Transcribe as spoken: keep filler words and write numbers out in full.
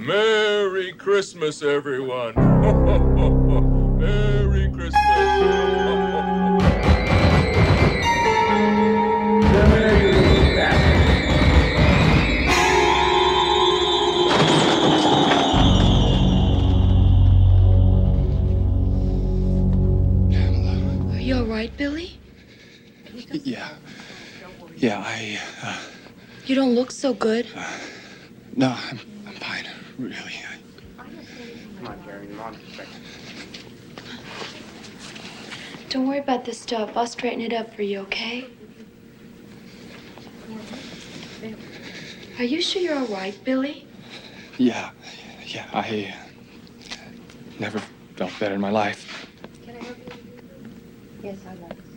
Merry Christmas, everyone. Merry Christmas. Are you all right, Billy? Yeah. Yeah, I, uh... You don't look so good. Uh, no, I'm, I'm fine. Really. I... Come on, Jerry. Mom's expecting. Don't worry about this stuff. I'll straighten it up for you, okay? Are you sure you're all right, Billy? Yeah. Yeah, I... Uh, never felt better in my life. Can I help you? Yes, I'd like to.